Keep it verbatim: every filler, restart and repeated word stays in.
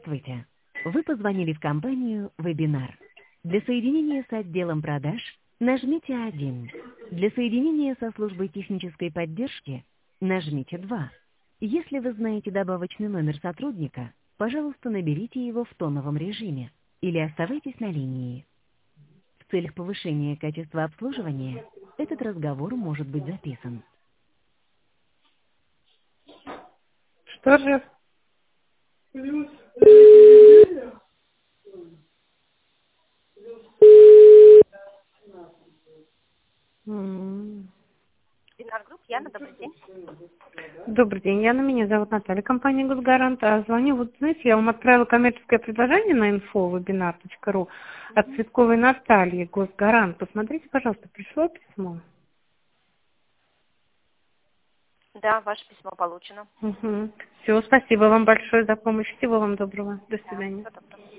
Здравствуйте. Вы позвонили в компанию «Вебинар». Для соединения с отделом продаж нажмите один. Для соединения со службой технической поддержки нажмите два. Если вы знаете добавочный номер сотрудника, пожалуйста, наберите его в тоновом режиме или оставайтесь на линии. В целях повышения качества обслуживания этот разговор может быть записан. Что же? М. Вебинар групп, Яна, добрый день. Добрый день, Яна, меня зовут Наталья, компания «Госгарант». А звоню, вот знаете, я вам отправила коммерческое предложение на инфо вебинар точка ру от Цветковой Натальи, «Госгарант». Посмотрите, пожалуйста, пришло письмо. Да, ваше письмо получено. Угу. Все, спасибо вам большое за помощь. Всего вам доброго. До Да, свидания. всего доброго.